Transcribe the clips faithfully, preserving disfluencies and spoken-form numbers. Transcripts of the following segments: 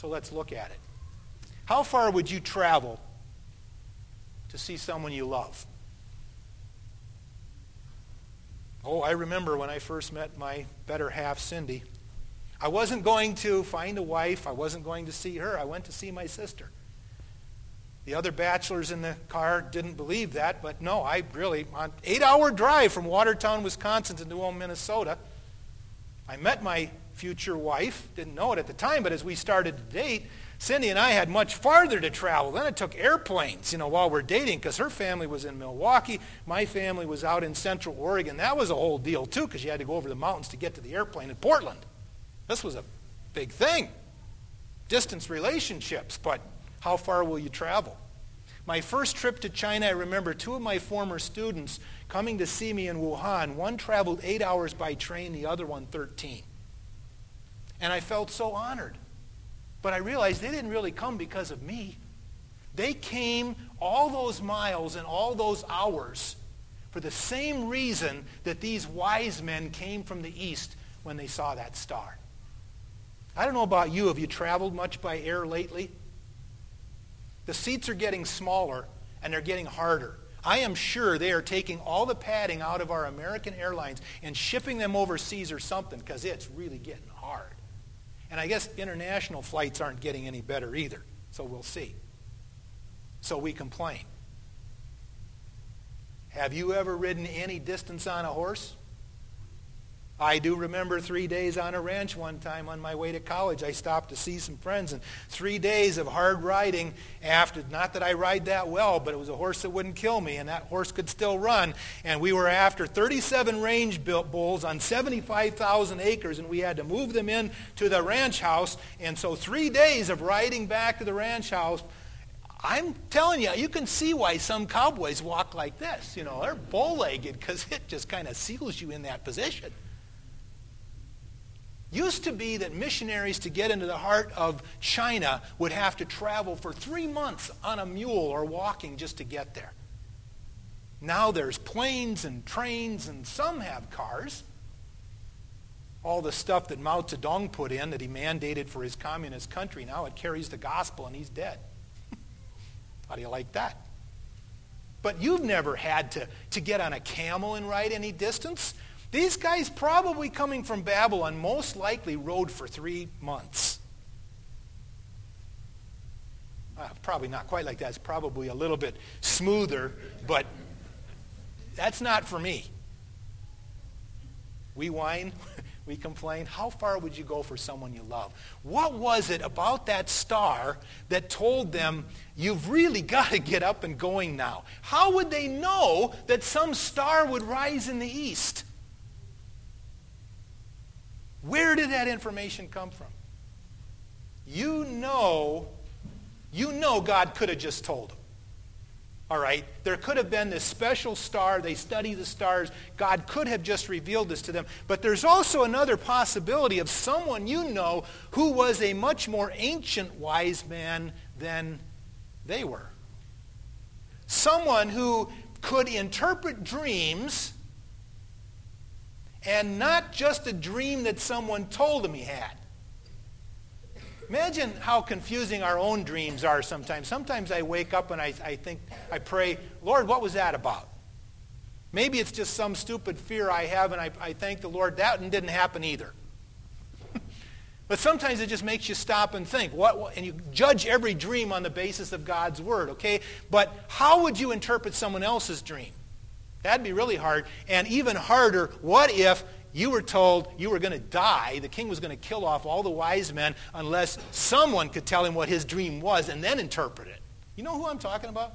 So let's look at it. How far would you travel to see someone you love? Oh, I remember when I first met my better half, Cindy. I wasn't going to find a wife. I wasn't going to see her. I went to see my sister. The other bachelors in the car didn't believe that, but no, I really, on an eight-hour drive from Watertown, Wisconsin to New Ulm, Minnesota, I met my future wife. Didn't know it at the time, but as we started to date, Cindy and I had much farther to travel. Then it took airplanes, you know, while we're dating, because her family was in Milwaukee. My family was out in Central Oregon. That was a whole deal, too, because you had to go over the mountains to get to the airplane in Portland. This was a big thing. Distance relationships, but how far will you travel? My first trip to China, I remember two of my former students coming to see me in Wuhan. One traveled eight hours by train, the other one thirteen. And I felt so honored. But I realized they didn't really come because of me. They came all those miles and all those hours for the same reason that these wise men came from the east when they saw that star. I don't know about you. Have you traveled much by air lately? The seats are getting smaller and they're getting harder. I am sure they are taking all the padding out of our American Airlines and shipping them overseas or something, because it's really getting hard. And I guess international flights aren't getting any better either. So we'll see. So we complain. Have you ever ridden any distance on a horse? I do remember three days on a ranch one time on my way to college. I stopped to see some friends, and three days of hard riding after, not that I ride that well, but it was a horse that wouldn't kill me, and that horse could still run. And we were after thirty-seven range bulls on seventy-five thousand acres, and we had to move them in to the ranch house. And so three days of riding back to the ranch house, I'm telling you, you can see why some cowboys walk like this. You know, they're bow-legged because it just kind of seals you in that position. Used to be that missionaries, to get into the heart of China, would have to travel for three months on a mule or walking just to get there. Now there's planes and trains, and some have cars. All the stuff that Mao Zedong put in that he mandated for his communist country, now it carries the gospel and he's dead. How do you like that? But you've never had to, to get on a camel and ride any distance. These guys, probably coming from Babylon, most likely rode for three months. Uh, probably not quite like that. It's probably a little bit smoother, but that's not for me. We whine, we complain. How far would you go for someone you love? What was it about that star that told them, you've really got to get up and going now? How would they know that some star would rise in the east? Where did that information come from? You know, you know God could have just told them. All right? There could have been this special star. They study the stars. God could have just revealed this to them. But there's also another possibility of someone you know who was a much more ancient wise man than they were. Someone who could interpret dreams, and not just a dream that someone told him he had. Imagine how confusing our own dreams are sometimes. Sometimes I wake up and I, I think, I pray, Lord, what was that about? Maybe it's just some stupid fear I have, and I, I thank the Lord that one didn't happen either. But sometimes it just makes you stop and think. What, what, and you judge every dream on the basis of God's word, okay? But how would you interpret someone else's dream? That'd be really hard. And even harder, what if you were told you were going to die, the king was going to kill off all the wise men unless someone could tell him what his dream was and then interpret it? You know who I'm talking about?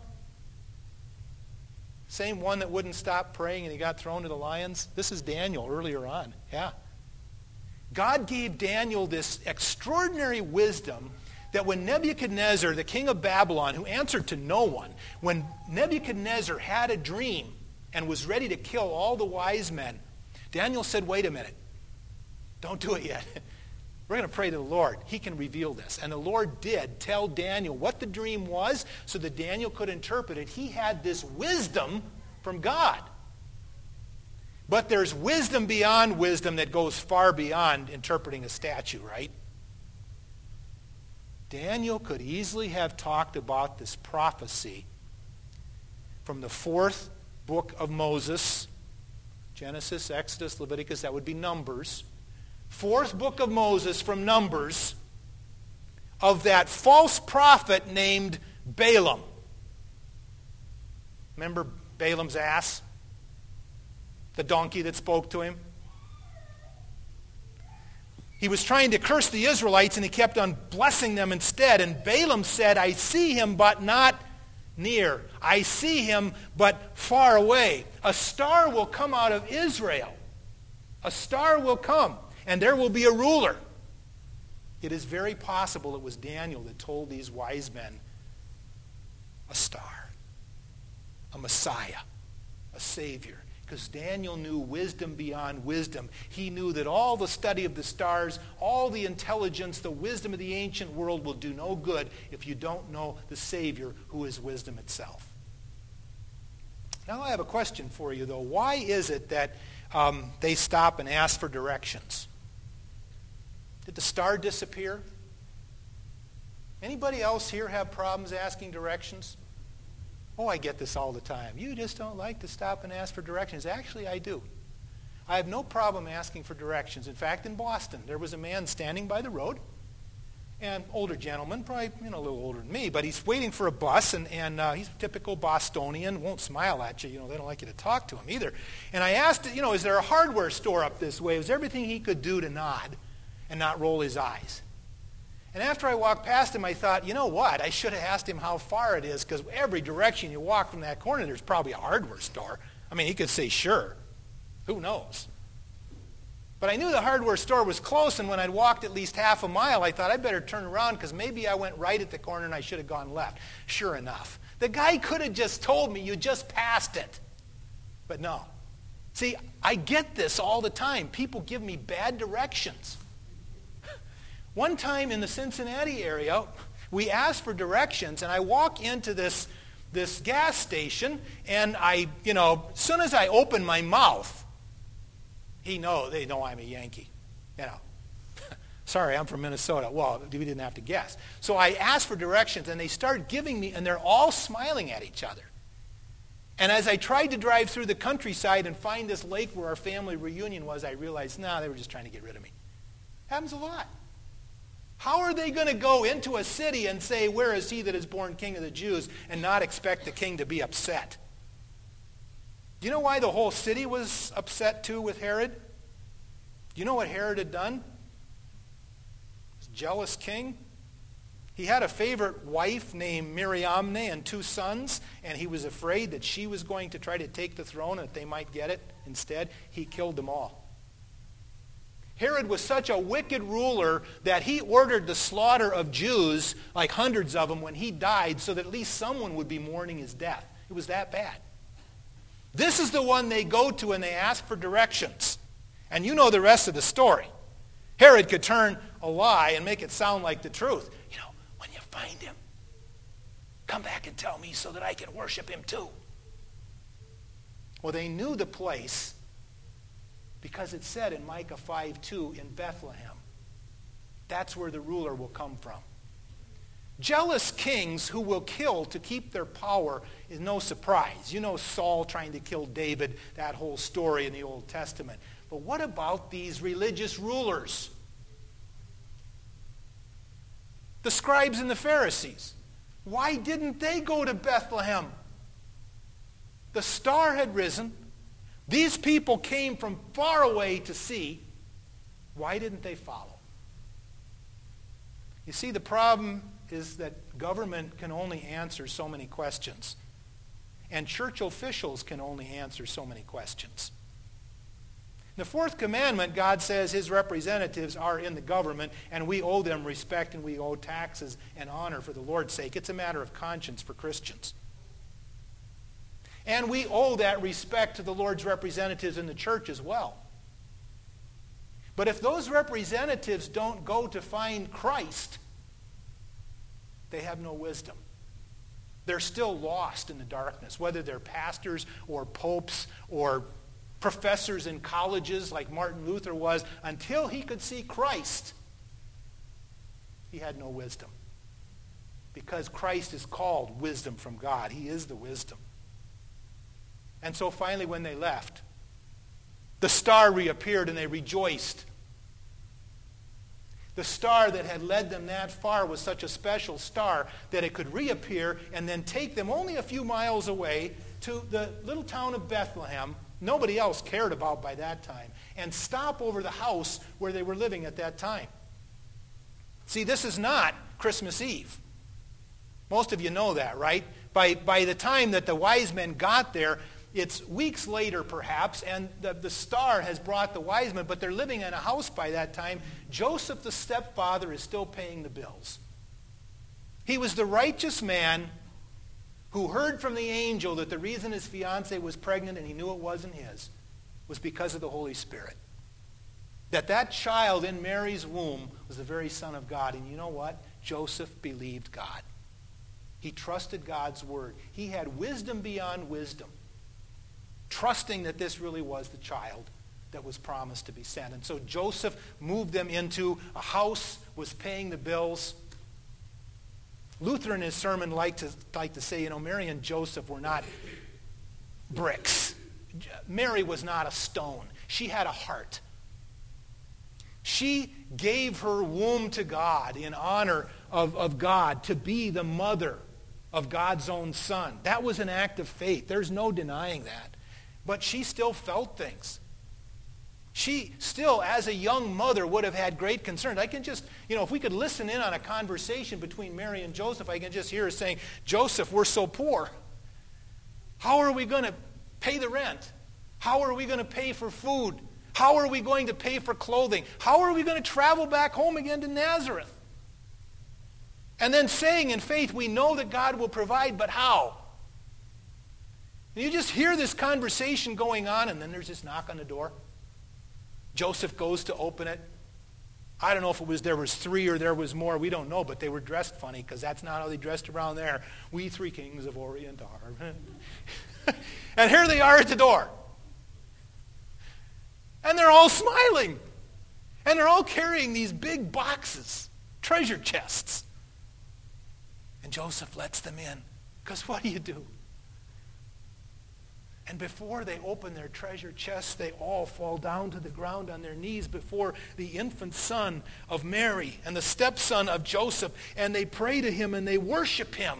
Same one that wouldn't stop praying and he got thrown to the lions? This is Daniel earlier on. Yeah. God gave Daniel this extraordinary wisdom that when Nebuchadnezzar, the king of Babylon, who answered to no one, when Nebuchadnezzar had a dream and was ready to kill all the wise men, Daniel said, wait a minute. Don't do it yet. We're going to pray to the Lord. He can reveal this. And the Lord did tell Daniel what the dream was so that Daniel could interpret it. He had this wisdom from God. But there's wisdom beyond wisdom that goes far beyond interpreting a statue, right? Daniel could easily have talked about this prophecy from the fourth book of Moses, Genesis, Exodus, Leviticus, that would be Numbers. Fourth book of Moses from Numbers, of that false prophet named Balaam. Remember Balaam's ass? The donkey that spoke to him? He was trying to curse the Israelites, and he kept on blessing them instead. And Balaam said, I see him, but not near. I see him, but far away. A star will come out of Israel. A star will come, and there will be a ruler. It is very possible it was Daniel that told these wise men a star, a Messiah, a Savior. Because Daniel knew wisdom beyond wisdom. He knew that all the study of the stars, all the intelligence, the wisdom of the ancient world will do no good if you don't know the Savior who is wisdom itself. Now I have a question for you, though. Why is it that um, they stop and ask for directions? Did the star disappear? Anybody else here have problems asking directions? Oh, I get this all the time. You just don't like to stop and ask for directions. Actually, I do. I have no problem asking for directions. In fact, in Boston, there was a man standing by the road, an older gentleman, probably you know, a little older than me, but he's waiting for a bus, and, and uh, he's a typical Bostonian, won't smile at you. You know, they don't like you to talk to him either. And I asked, you know, is there a hardware store up this way? It was everything he could do to nod and not roll his eyes. And after I walked past him, I thought, you know what? I should have asked him how far it is, because every direction you walk from that corner, there's probably a hardware store. I mean, he could say, sure. Who knows? But I knew the hardware store was close, and when I'd walked at least half a mile, I thought I'd better turn around, because maybe I went right at the corner and I should have gone left. Sure enough. The guy could have just told me, you just passed it. But no. See, I get this all the time. People give me bad directions. One time in the Cincinnati area, we asked for directions, and I walk into this, this gas station, and I, you know, as soon as I open my mouth, he know, they know I'm a Yankee. You know, sorry, I'm from Minnesota. Well, we didn't have to guess. So I asked for directions, and they start giving me, and they're all smiling at each other. And as I tried to drive through the countryside and find this lake where our family reunion was, I realized, nah, they were just trying to get rid of me. Happens a lot. How are they going to go into a city and say, where is he that is born king of the Jews, and not expect the king to be upset? Do you know why the whole city was upset too with Herod? Do you know what Herod had done? This jealous king. He had a favorite wife named Miriamne and two sons, and he was afraid that she was going to try to take the throne and that they might get it instead. He killed them all. Herod was such a wicked ruler that he ordered the slaughter of Jews, like hundreds of them, when he died, so that at least someone would be mourning his death. It was that bad. This is the one they go to and they ask for directions. And you know the rest of the story. Herod could turn a lie and make it sound like the truth. You know, when you find him, come back and tell me so that I can worship him too. Well, they knew the place, because it said in Micah five two, in Bethlehem. That's where the ruler will come from. Jealous kings who will kill to keep their power is no surprise. You know Saul trying to kill David, that whole story in the Old Testament. But what about these religious rulers? The scribes and the Pharisees. Why didn't they go to Bethlehem? The star had risen. These people came from far away to see. Why didn't they follow? You see, the problem is that government can only answer so many questions. And church officials can only answer so many questions. In the fourth commandment, God says his representatives are in the government, and we owe them respect, and we owe taxes and honor for the Lord's sake. It's a matter of conscience for Christians. And we owe that respect to the Lord's representatives in the church as well. But if those representatives don't go to find Christ, they have no wisdom. They're still lost in the darkness, whether they're pastors or popes or professors in colleges like Martin Luther was. Until he could see Christ, he had no wisdom. because Christ is called wisdom from God. He is the wisdom. And so finally when they left, the star reappeared and they rejoiced. The star that had led them that far was such a special star that it could reappear and then take them only a few miles away to the little town of Bethlehem, nobody else cared about by that time, and stop over the house where they were living at that time. See, this is not Christmas Eve. Most of you know that, right? By, by the time that the wise men got there, it's weeks later perhaps, and the, the star has brought the wise men, but they're living in a house by that time. Joseph, the stepfather, is still paying the bills. He was the righteous man who heard from the angel that the reason his fiancée was pregnant and he knew it wasn't his was because of the Holy Spirit. That that child in Mary's womb was the very Son of God. And you know what? Joseph believed God. He trusted God's word. He had wisdom beyond wisdom, trusting that this really was the child that was promised to be sent. And so Joseph moved them into a house, was paying the bills. Luther in his sermon liked to, liked to say, you know, Mary and Joseph were not bricks. Mary was not a stone. She had a heart. She gave her womb to God in honor of, of God to be the mother of God's own Son. That was an act of faith. There's no denying that. But she still felt things. She still, as a young mother, would have had great concerns. I can just, you know, if we could listen in on a conversation between Mary and Joseph, I can just hear her saying, Joseph, we're so poor. How are we going to pay the rent? How are we going to pay for food? How are we going to pay for clothing? How are we going to travel back home again to Nazareth? And then saying in faith, we know that God will provide, but how? And you just hear this conversation going on, and then there's this knock on the door. Joseph goes to open it. I don't know if it was there was three or there was more. We don't know, but they were dressed funny because that's not how they dressed around there. We three kings of Orient are. And here they are at the door. And they're all smiling. And they're all carrying these big boxes, treasure chests. And Joseph lets them in. Because what do you do? And before they open their treasure chests, they all fall down to the ground on their knees before the infant son of Mary and the stepson of Joseph. And they pray to him and they worship him.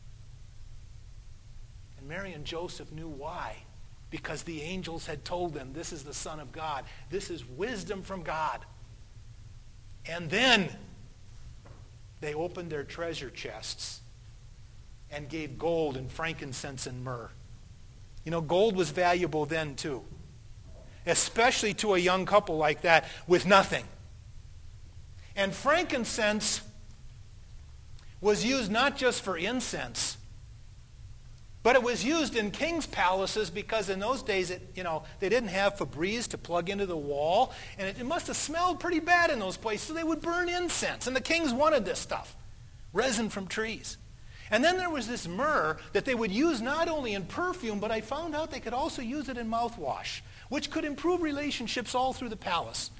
And Mary and Joseph knew why. Because the angels had told them, this is the Son of God. This is wisdom from God. And then they opened their treasure chests and gave gold and frankincense and myrrh. You know, gold was valuable then too. Especially to a young couple like that with nothing. And frankincense was used not just for incense, but it was used in king's palaces because in those days, it, you know, they didn't have Febreze to plug into the wall. And it, it must have smelled pretty bad in those places. So they would burn incense. And the kings wanted this stuff. Resin from trees. And then there was this myrrh that they would use not only in perfume, but I found out they could also use it in mouthwash, which could improve relationships all through the palace.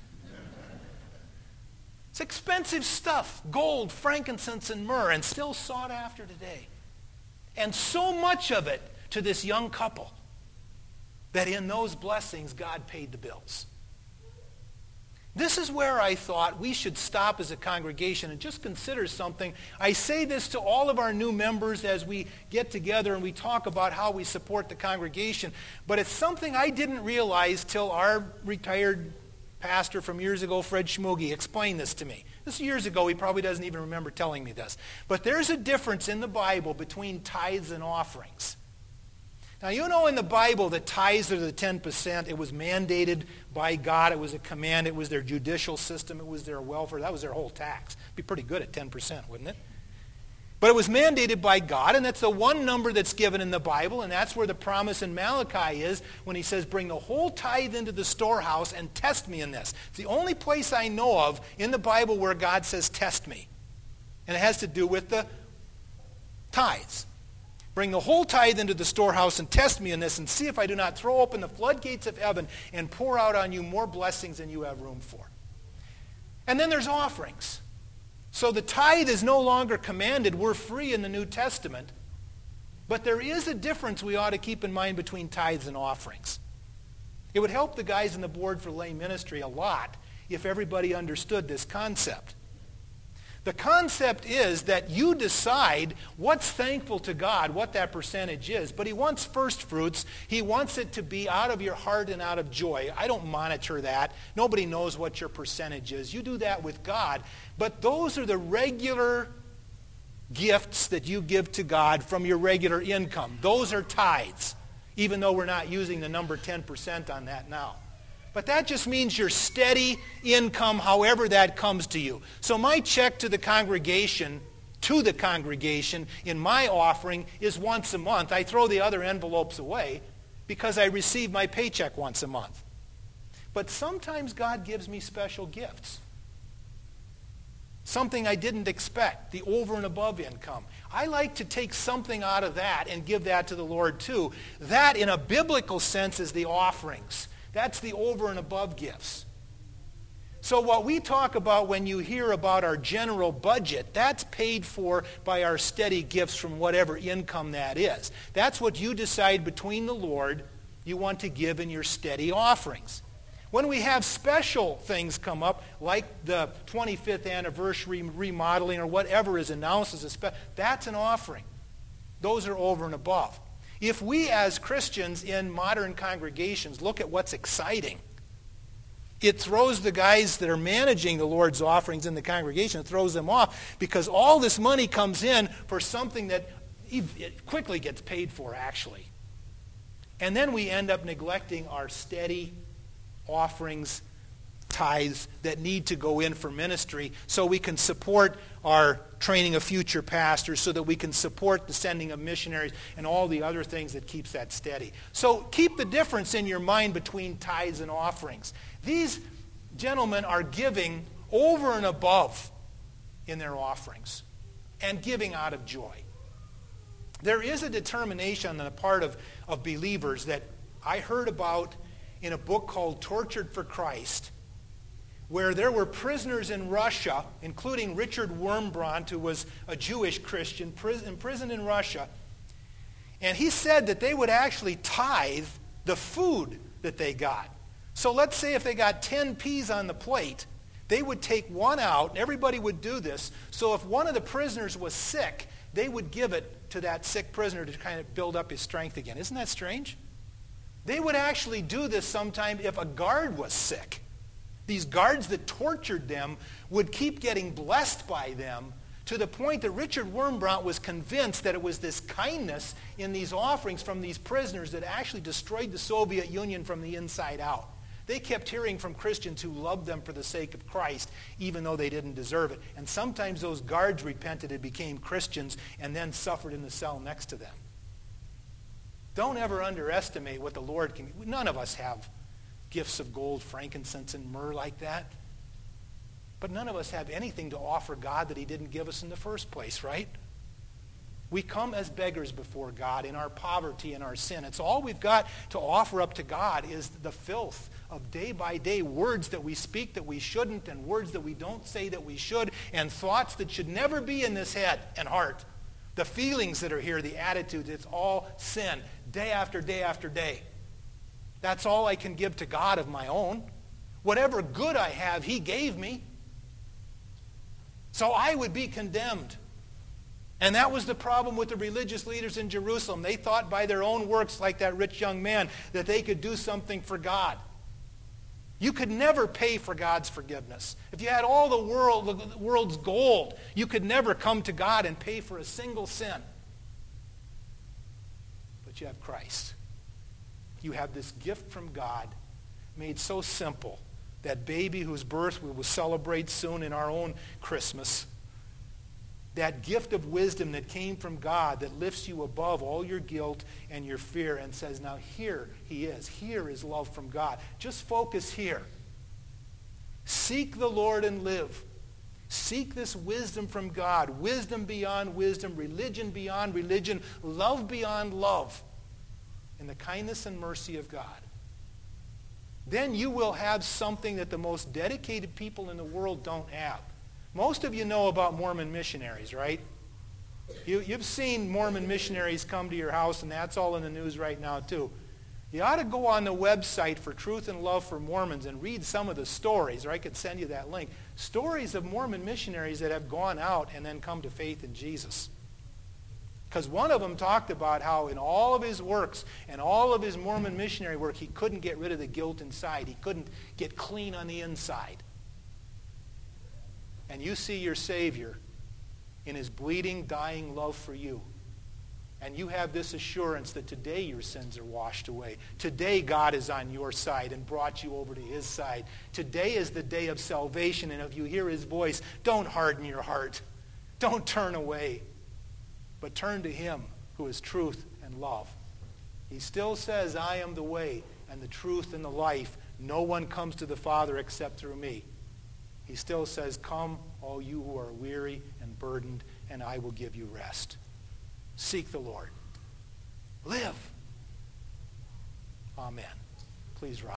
It's expensive stuff. Gold, frankincense, and myrrh, and still sought after today. And so much of it to this young couple that in those blessings, God paid the bills. This is where I thought we should stop as a congregation and just consider something. I say this to all of our new members as we get together and we talk about how we support the congregation, but it's something I didn't realize till our retired pastor from years ago, Fred Schmugi, explained this to me. This is years ago. He probably doesn't even remember telling me this. But there's a difference in the Bible between tithes and offerings. Now, you know in the Bible that tithes are the ten percent. It was mandated by God. It was a command. It was their judicial system. It was their welfare. That was their whole tax. It'd be pretty good at ten percent, wouldn't it? But it was mandated by God, and that's the one number that's given in the Bible, and that's where the promise in Malachi is when he says, bring the whole tithe into the storehouse and test me in this. It's the only place I know of in the Bible where God says, test me. And it has to do with the tithes. Bring the whole tithe into the storehouse and test me in this and see if I do not throw open the floodgates of heaven and pour out on you more blessings than you have room for. And then there's offerings. So the tithe is no longer commanded. We're free in the New Testament. But there is a difference we ought to keep in mind between tithes and offerings. It would help the guys on the board for lay ministry a lot if everybody understood this concept. The concept is that you decide what's thankful to God, what that percentage is. But he wants first fruits. He wants it to be out of your heart and out of joy. I don't monitor that. Nobody knows what your percentage is. You do that with God. But those are the regular gifts that you give to God from your regular income. Those are tithes, even though we're not using the number ten percent on that now. But that just means your steady income, however that comes to you. So my check to the congregation, to the congregation, in my offering is once a month. I throw the other envelopes away because I receive my paycheck once a month. But sometimes God gives me special gifts. Something I didn't expect, the over and above income. I like to take something out of that and give that to the Lord too. That, in a biblical sense, is the offerings. That's the over and above gifts. So what we talk about when you hear about our general budget, that's paid for by our steady gifts from whatever income that is. That's what you decide between the Lord you want to give in your steady offerings. When we have special things come up, like the twenty-fifth anniversary remodeling or whatever is announced as a special, that's an offering. Those are over and above. If we as Christians in modern congregations look at what's exciting, it throws the guys that are managing the Lord's offerings in the congregation, it throws them off because all this money comes in for something that it quickly gets paid for, actually. And then we end up neglecting our steady offerings, tithes that need to go in for ministry so we can support our training of future pastors, so that we can support the sending of missionaries and all the other things that keeps that steady. So keep the difference in your mind between tithes and offerings. These gentlemen are giving over and above in their offerings and giving out of joy. There is a determination on the part of, of believers that I heard about in a book called Tortured for Christ, where there were prisoners in Russia, including Richard Wurmbrand, who was a Jewish Christian, imprisoned in Russia. And he said that they would actually tithe the food that they got. So let's say if they got ten peas on the plate, they would take one out, and everybody would do this. So if one of the prisoners was sick, they would give it to that sick prisoner to kind of build up his strength again. Isn't that strange? They would actually do this sometime if a guard was sick. These guards that tortured them would keep getting blessed by them to the point that Richard Wurmbrand was convinced that it was this kindness in these offerings from these prisoners that actually destroyed the Soviet Union from the inside out. They kept hearing from Christians who loved them for the sake of Christ, even though they didn't deserve it. And sometimes those guards repented and became Christians and then suffered in the cell next to them. Don't ever underestimate what the Lord can... None of us have gifts of gold, frankincense, and myrrh like that. But none of us have anything to offer God that he didn't give us in the first place, right? We come as beggars before God in our poverty and our sin. It's all we've got to offer up to God is the filth of day by day words that we speak that we shouldn't, and words that we don't say that we should, and thoughts that should never be in this head and heart. The feelings that are here, the attitudes, it's all sin, day after day after day. That's all I can give to God of my own. Whatever good I have, he gave me. So I would be condemned. And that was the problem with the religious leaders in Jerusalem. They thought by their own works, like that rich young man, that they could do something for God. You could never pay for God's forgiveness. If you had all the world, the world's gold, you could never come to God and pay for a single sin. But you have Christ. You have this gift from God made so simple. That baby whose birth we will celebrate soon in our own Christmas. That gift of wisdom that came from God that lifts you above all your guilt and your fear and says, now here he is. Here is love from God. Just focus here. Seek the Lord and live. Seek this wisdom from God. Wisdom beyond wisdom. Religion beyond religion. Love beyond love. In the kindness and mercy of God. Then you will have something that the most dedicated people in the world don't have. Most of you know about Mormon missionaries, right? You, you've seen Mormon missionaries come to your house, and that's all in the news right now, too. You ought to go on the website for Truth and Love for Mormons and read some of the stories, or I could send you that link. Stories of Mormon missionaries that have gone out and then come to faith in Jesus. Because one of them talked about how in all of his works and all of his Mormon missionary work, he couldn't get rid of the guilt inside. He couldn't get clean on the inside. And you see your Savior in his bleeding, dying love for you. And you have this assurance that today your sins are washed away. Today God is on your side and brought you over to his side. Today is the day of salvation, and if you hear his voice, don't harden your heart. Don't turn away, but turn to him who is truth and love. He still says, I am the way and the truth and the life. No one comes to the Father except through me. He still says, come, all you who are weary and burdened, and I will give you rest. Seek the Lord. Live. Amen. Please rise.